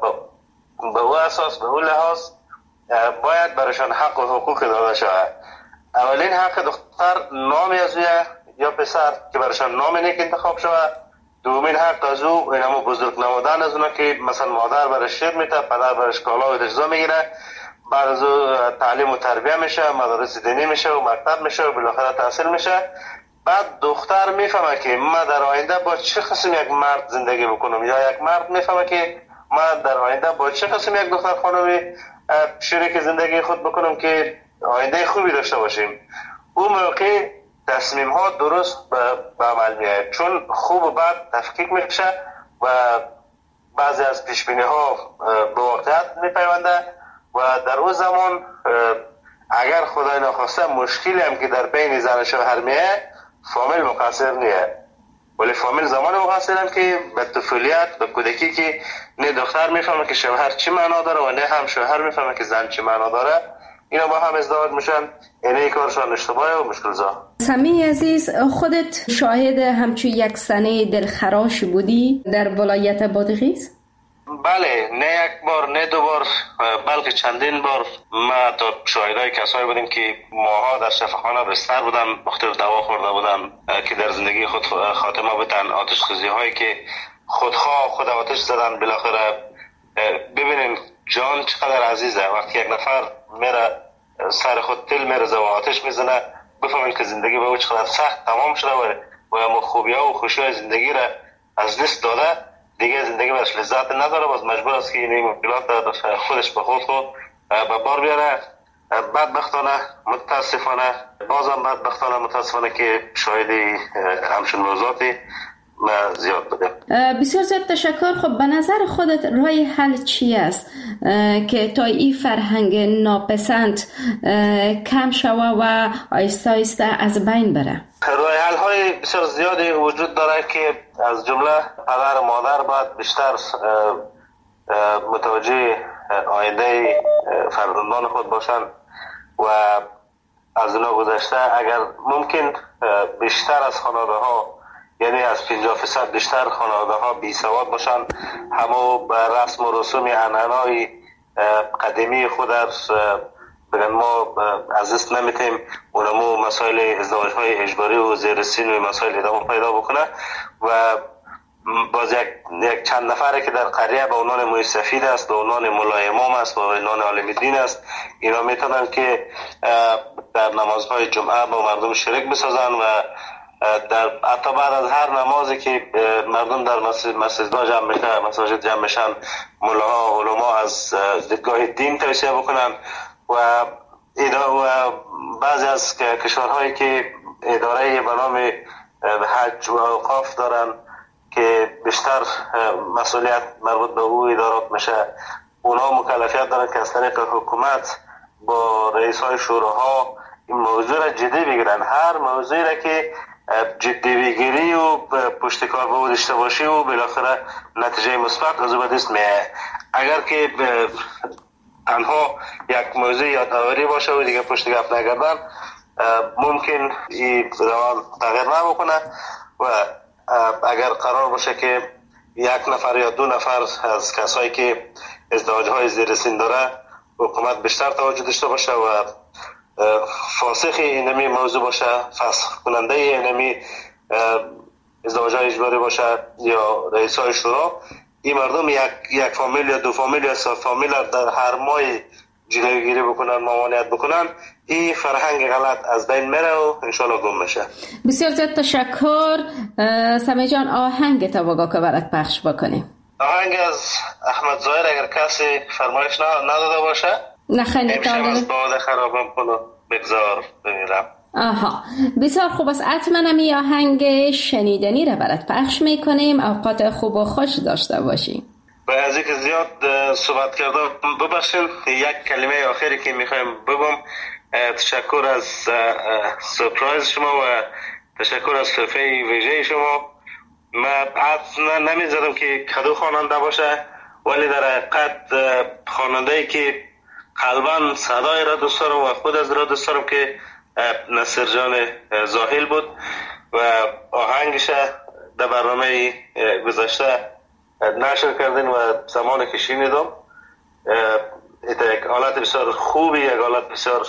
به او اساس به او لحاظ باید برایشان حق و حقوق داده شود. اولین حق دختر نامی از اویه یا پسر که برایشان نام نیک انتخاب شود. دومین حق از او اینمو بزرگ نمودن از اونا که مثلا مادر برش شیر میته، پدر برش کالا و اجزا میگیره، بعد از او تعلیم و تربیه میشه، مدارس دینی میشه و مکتب میشه و بالاخره تحصیل میشه. بعد دختر میفهمه که من در آینده با چه قسم یک مرد زندگی بکنم یا یک مرد میفهمه که من در آینده با چه قسم یک دختر خانمی شریک زندگی خود بکنم که آینده خوبی داشته باشیم. اون موقع تصمیم ها درست به عمل میاد، چون خوب و بد تفکیک میشه و بعضی از پیش بینی ها به واقعیت میپیونده و در اون زمان اگر خدای نخواسته مشکلی هم که در بین زن و شوهر میاد فامیل مقصر نیه، ولی فامیل زمان مقصر هم که به طفولیت به کودکی که نه دختر میفهمه که شوهر چی معنا داره و نه هم شوهر میفهمه که زن چی معنا داره، اینا با هم ازدواج میشن. اینه کارشان اشتباهه و مشکل زا.
سمی عزیز، خودت شاهد همچون یک سنه دلخراش بودی در ولایت بادغیس؟
بله، نه یک بار نه دو بار بلکه چندین بار ما تا شاهدای کسایی بودیم که ماها در شفاخانه بستر بودن، مختلف دوا خورده بودن که در زندگی خود خاتمه بودن، آتش خیزی هایی که خودخواه خود آتش زدن. بالاخره ببینین جان چقدر عزیزه، وقتی یک نفر میره سر خود تل میرزه و آتش میزنه بفهمین که زندگی به او چقدر سخت تمام شده و اما خوبی ها و خوشی های زندگی را از دست داده، دیگه زندگی برش لذت نداره، باز مجبور است که این مشکلات خودش به خود خود به بار بیاره. بدبختانه متاسفانه بازم بدبختانه متاسفانه که شاهدی همچون موضوعاتی زیاد بودیم.
بسیار زیاد تشکر. خب به نظر خودت راه حل چی است که تا این فرهنگ ناپسند کم شوه و آیسته آیسته از بین بره؟
راه حل های بسیار زیادی وجود داره که از جمله پدر و مادر باید بیشتر متوجه آینده فرزندان خود باشن و از اونا گذشته اگر ممکن بیشتر از خانواده ها، یعنی از پنجاه فیصد بیشتر خانواده ها بی سواد باشن، همو به رسم و رسوم عنعنای قدیمی خود بگن ما از دست نمیتیم، اونمو مسائل ازدواج های اجباری و زیر سن و مسائل ادامه پیدا بکنه و باز یک, یک چند نفره که در قریه به عنوان موی سفید است، به عنوان ملای امام است، به عنوان عالم دین است، اینا میتونن که در نمازهای جمعه با مردم شریک بسازن و در حتی بعد از هر نمازی که مردم در مسجدها جمع میشن، مساجد جمع میشن، ملاها علما از دیدگاه دین توصیه بکنن و و بعضی از کشورهایی که اداره به نام حج و اوقاف دارن که بیشتر مسئولیت مربوط به او ادارات میشه، اونا مکلفیت دارن که از طریق حکومت با رئیس های شوراها این موضوع را جدی بگیرن. هر موضوعی را که جدی بگیری و پشتکار به او داشته باشی و بالاخره نتیجه مثبت از او به دست میاد. اگر که تنها یک موضوع یادآوری باشه و دیگه پشت گپ نگردن، ممکن این روان تغییر نبکنه و اگر قرار باشه که یک نفر یا دو نفر از کسایی که ازدواج‌های زیر سن داره حکومت بیشتر توجه داشته باشه و فاسخ اینمی موضوع باشه، فسخ کننده اینمی ازدواج‌های اجباری باشه یا رئیس‌های شورا، این مردم یک یک فامیل یا دو فامیل یا سه فامیل در هر ماه جلوگیری بکنن، ممانعت بکنن، این فرهنگ غلط از بین میره و انشالله گم میشه.
بسیار زیاد تشکر. سمی جان، آهنگ تا بگاه که برات پخش بکنیم.
آهنگ از احمد ظاهر اگر کسی فرمایش نداده باشه.
نخنی
امشب از باد خرابم کنو بگذار بمیرم.
آها، بسیار خوب است. حتما می آهنگ شنیدنی را برات پخش میکنیم. اوقات خوب و خوش داشته باشیم.
به از اینکه زیاد صحبت کردم ببخشید، یک کلمه آخری که میخوایم بگم، تشکر از سورپرایز شما و تشکر از تحفه ویژه شما. من حد نمیزدم که کدو خواننده باشه، ولی در حقیقت خواننده‌ای که قلباً صدای را دوست دارم و خود از را دوست دارم که نصر جان زاهل بود و آهنگش در برنامه گذشته نشر کردین و زمانی که شنیدم یک حالت بسیار خوبی، یک حالت بسیار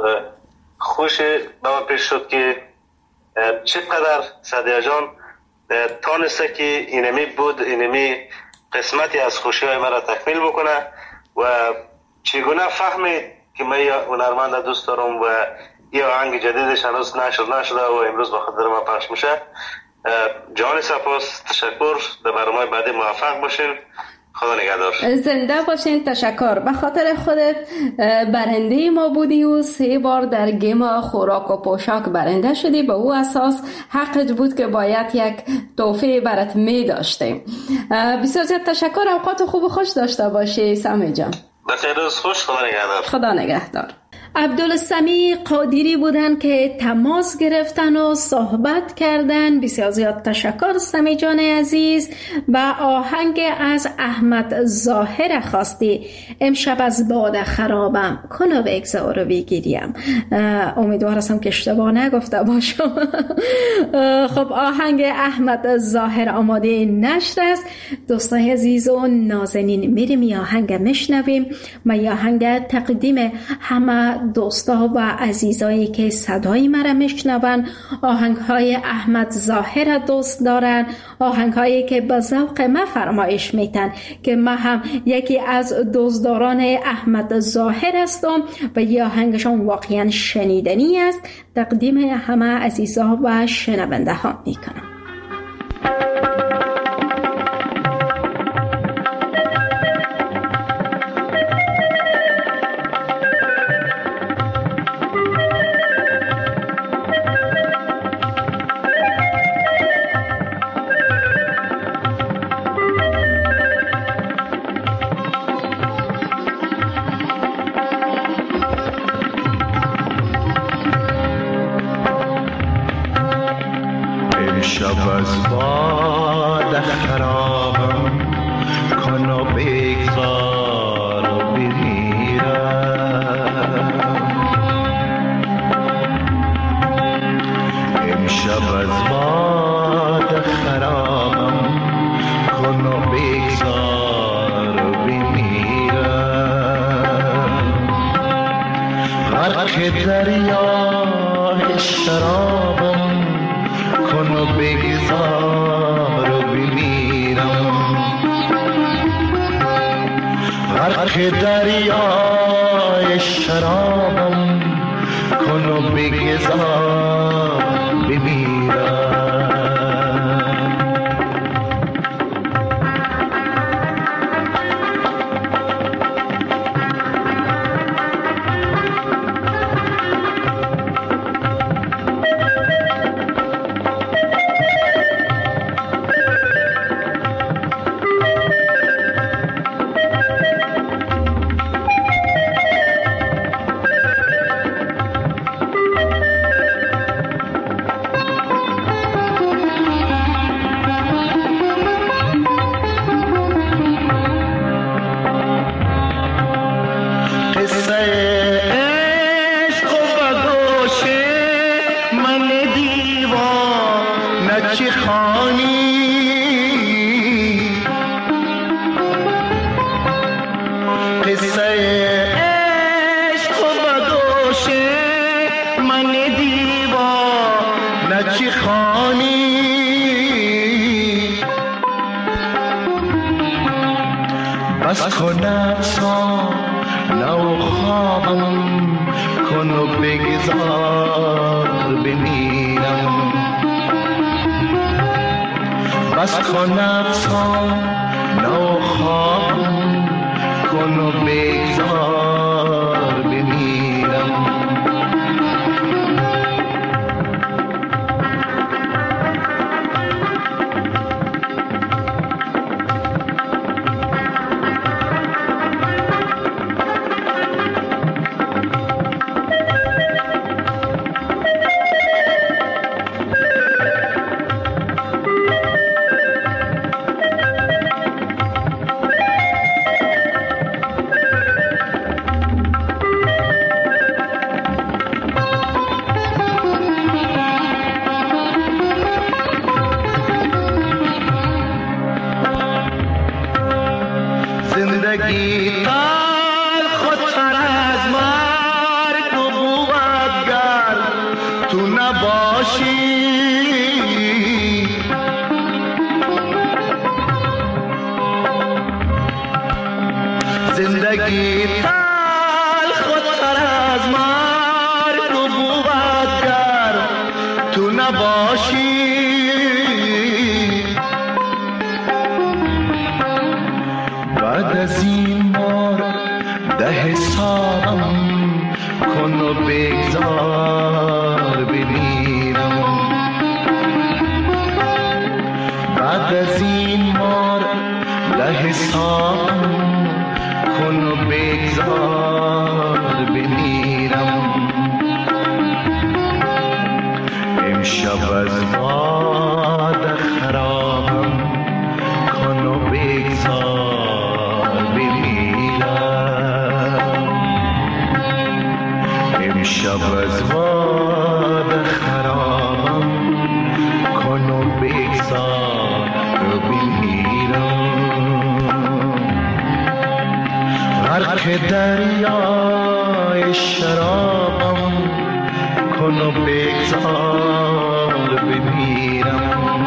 خوش به من پیش شد که چقدر سعدیه جان تانسته که اینمی بود، اینمی قسمتی از خوشی های مرا تکمیل بکنه و چگونه فهمید که من یا هنرمند دوست دارم و یا آهنگ جدیدش هنوز نشر نشده و امروز با خاطر من پخش میشه. جان سپاس، تشکر. در برنامه بعدی موفق باشین. خدا نگهدار.
زنده باشین. تشکر. به خاطر خودت برنده ما بودی و سه بار در گیم خوراک و پوشاک برنده شدی. به او اساس حقت بود که باید یک تحفه برات می داشتیم. بسیار زیاد تشکر. اوقات خوب و خوش داشته باشی سمی جان.
بخیر روز خوش. خدا نگهدار.
خدا نگهدار. عبدالسمی قادری بودن که تماس گرفتن و صحبت کردن. بسیار زیاد تشکر سمی جان عزیز. و آهنگ از احمد ظاهر خواستی، امشب از باد خرابم کنو بگذار و بگیریم. امیدوار هستم که اشتباه نگفته باشم. خب آهنگ احمد ظاهر آماده نشر است. دوستان عزیز و نازنین، میریم این آهنگ میشنویم. من آهنگ تقدیم همه دوستا و عزیزایی که صدای مرا میشنون، آهنگ های احمد ظاهر دوست دارن، آهنگ هایی که به ذوق ما فرمایش میتن که ما هم یکی از دوستداران احمد ظاهر هستم و یه آهنگشون واقعا شنیدنی است. تقدیم همه عزیزا و شنونده ها میکنم.
شب از باد خرابم کنو بگذار و بمیرم. امشب از باد خرابم کنو بگذار و بمیرم. غرق دریای شرابم کنو بگذار و بمیرم. غرق دریای شرابم کن و بگذار بمیرم. بس کنم سا نو خوابم کن و بگذار بمیرم. بس کنم سا نو خوابم کن و بگذار بمیرم. زندگی خودتر از مرگ و بودگر تو نباشی. زندگی خودتر از مرگ و بودگر تو نباشی. بعد از این بار ده حسابم کن و بگذار بمیرم. بعد از این بار ده حسابم کن و بگذار بمیرم. امشب از باد خرابم کن و بگذار بمیرم. امشب از باد خرابم کن و بگذار بمیرم. غرق دریای شرابم کن و بگذار بمیرم.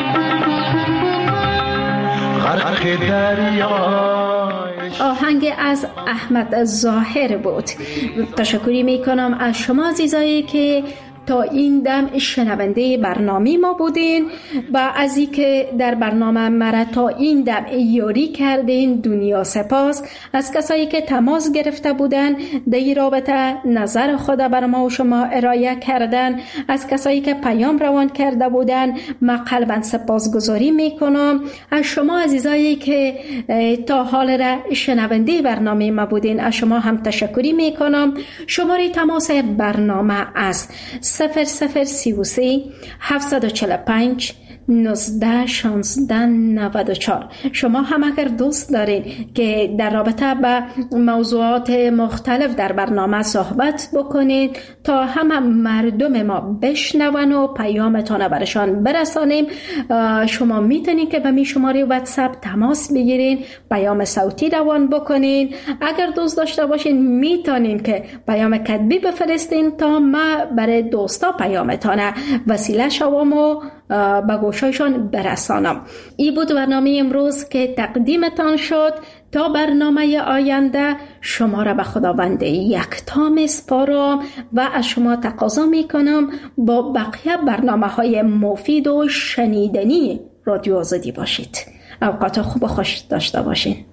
غرق دریای.
آهنگ از احمد ظاهر بود. تشکری میکنم از شما عزیزایی که تا این دم شنونده برنامه ما بودین و از این که در برنامه مرا تا این دم یاری کردین دنیا سپاس. از کسایی که تماس گرفته بودن در این رابطه نظر خود بر ما و شما ارائه کردن، از کسایی که پیام روان کرده بودن من قلباً سپاسگزاری میکنم. از شما عزیزایی که تا حال را شنونده برنامه ما بودین از شما هم تشکری میکنم. شماره تماس برنامه است صفر صفر سی و سه هفتصد و چهل و پنج نوزده شانزده نود و چهار. شما هم اگر دوست دارید که در رابطه به موضوعات مختلف در برنامه صحبت بکنید تا همه مردم ما بشنون و پیامتان برشان برسانیم، شما میتونید که به می شماره واتساپ تماس بگیرین، پیام صوتی روان بکنین. اگر دوست داشته باشین میتونین که پیام کتبی بفرستین تا ما برای دوستا پیامتان وسیله شوم و به گوشایشان برسانم. این بود برنامه امروز که تقدیمتان شد. تا برنامه آینده شما را به خداوند یکتا میسپارم و از شما تقاضا میکنم با بقیه برنامه های مفید و شنیدنی رادیو آزادی باشید. اوقات خوب و خوش داشته باشین.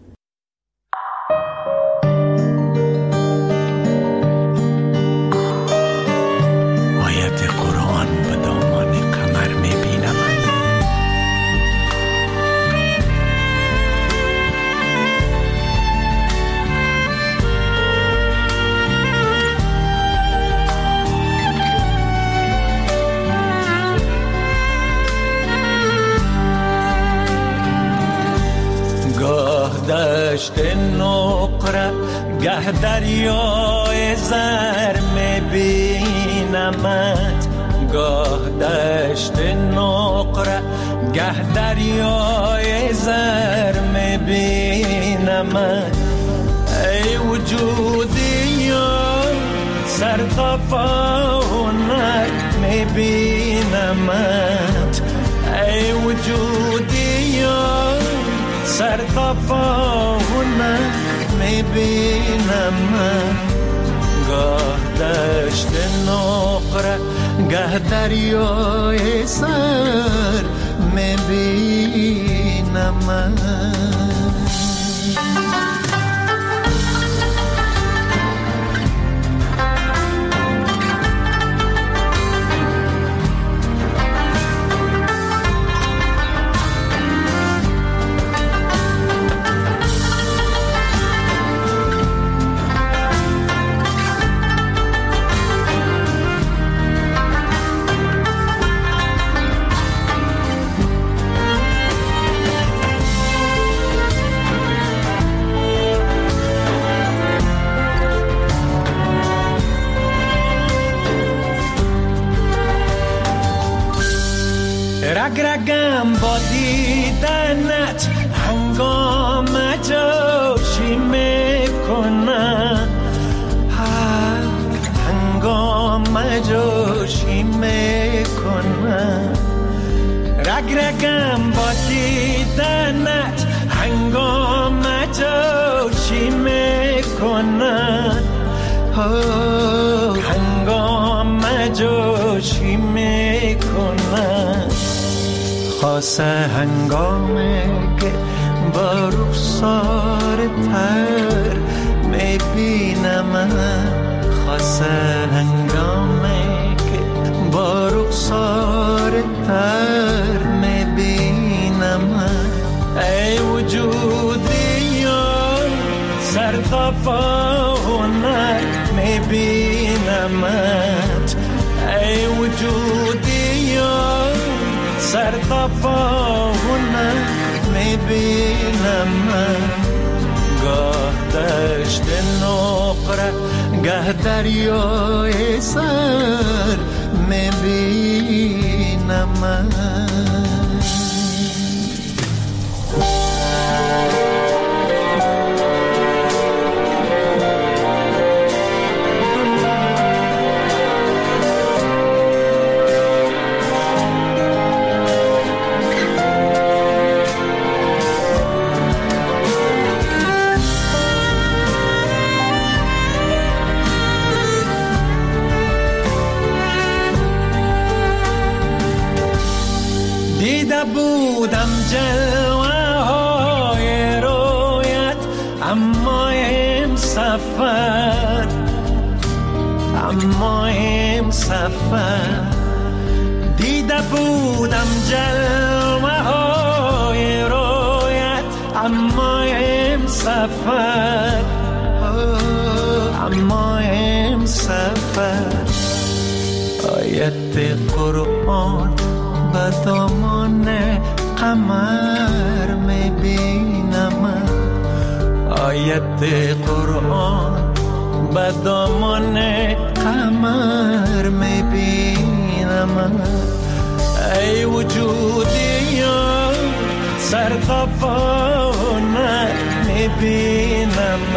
دشت نقره گه دریای زر میبینمت، گاه دشت نقره گه دریای زر میبینمت. ای وجودی یا سر تا پا هنر میبینمت، ای وجودی یا سر تا پا هنر میبینم من. گاه دشت نقره گه دریای سر میبینم من. رگ رگم با دیدنت هنگام جوشی میکنم، هنگام جوشی میکنم. رگ رگم با دیدنت هنگام جوشی میکنم، هنگام جوشی میکنم. خاصه هنگامه که با رخسار تر میبینم، خاصه هنگامه که با رخسار تر میبینم. ای وجودی یا سر تا پا هنر میبینمت، ای وجودی یا سر تا پا هنر میبینم من. گاه دشت نقره گه دریای سر میبینم من. بودم جلوه های رویت اما ام سفر، اما ام سفر. دیده بودم جلوه های رویت اما ام سفر، اما ام سفر. آیت قرآن به دامان قمر میبینم، آیت قرآن به دامان قمر میبینم. ای وجودی یا سر تا پا هنر میبینم،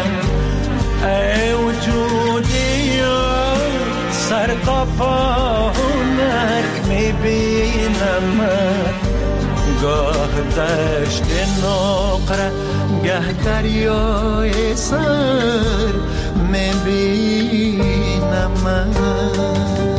ای وجودی یا سر تا پا هنر میبینم. گاه دشت نقره گه دریای سر میبینم من.